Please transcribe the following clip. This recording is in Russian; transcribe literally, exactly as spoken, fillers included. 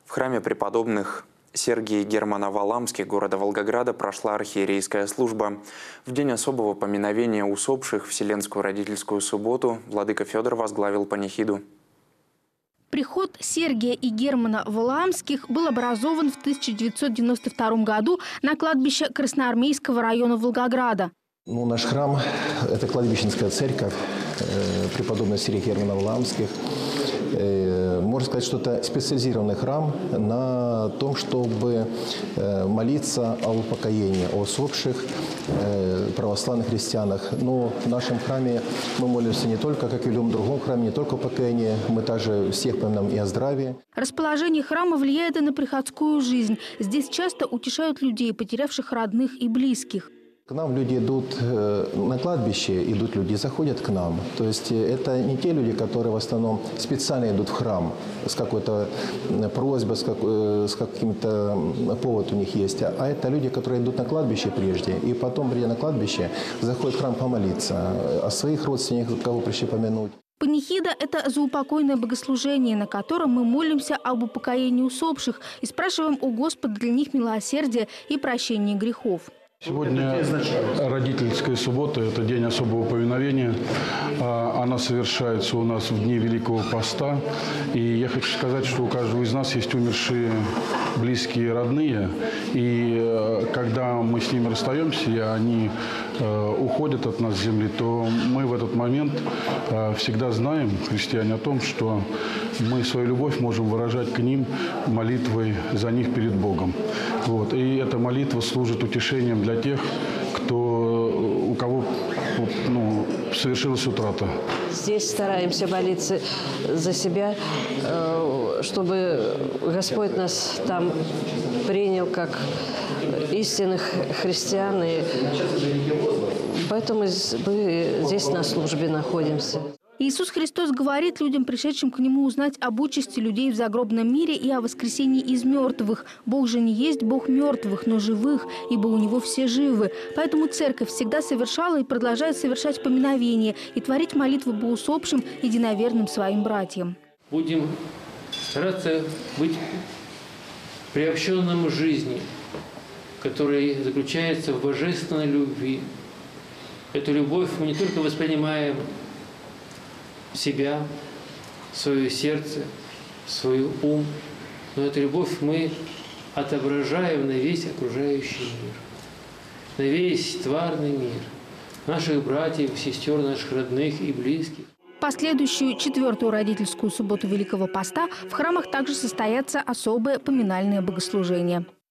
В храме преподобных Сергия и Германа Валамских города Волгограда прошла архиерейская служба. В день особого поминовения усопших Вселенскую родительскую субботу владыка Федор возглавил панихиду. Приход Сергия и Германа Валаамских был образован в тысяча девятьсот девяносто втором году на кладбище Красноармейского района Волгограда. Ну, наш храм – это кладбищенская церковь э, преподобного Сергия Германа Валаамских. Э, можно сказать, что это специализированный храм на том, чтобы э, молиться о упокоении, о усопших э, православных христианах. Но в нашем храме мы молимся не только, как и в любом другом храме, не только о упокоении, мы также всех поминаем и о здравии. Расположение храма влияет и на приходскую жизнь. Здесь часто утешают людей, потерявших родных и близких. К нам люди идут на кладбище, идут люди, заходят к нам. То есть это не те люди, которые в основном специально идут в храм с какой-то просьбой, с, как, с каким-то повод у них есть. А это люди, которые идут на кладбище прежде, и потом, придя на кладбище, заходят в храм помолиться, о своих родственниках, кого пришли помянуть. Панихида – это заупокойное богослужение, на котором мы молимся об упокоении усопших и спрашиваем у Господа для них милосердия и прощения грехов. Сегодня родительская суббота – это день особого поминовения. Она совершается у нас в дни Великого Поста. И я хочу сказать, что у каждого из нас есть умершие близкие, родные. И когда мы с ними расстаемся, и они уходят от нас с земли, то мы в этот момент всегда знаем, христиане, о том, что мы свою любовь можем выражать к ним молитвой за них перед Богом. Вот. И эта молитва служит утешением для тех, кто, у кого ну, совершилась утрата. Здесь стараемся молиться за себя, чтобы Господь нас там принял как истинных христиан. И поэтому мы здесь на службе находимся. Иисус Христос говорит людям, пришедшим к Нему, узнать об участи людей в загробном мире и о воскресении из мертвых. Бог же не есть Бог мертвых, но живых, ибо у Него все живы. Поэтому Церковь всегда совершала и продолжает совершать поминовения и творить молитвы по усопшим единоверным своим братьям. Будем стараться быть приобщенным к жизни, которая заключается в божественной любви. Эту любовь мы не только воспринимаем себя, свое сердце, свой ум, но эту любовь мы отображаем на весь окружающий мир, на весь тварный мир, наших братьев, сестер, наших родных и близких. В последующую четвертую родительскую субботу Великого Поста в храмах также состоятся особые поминальные богослужения.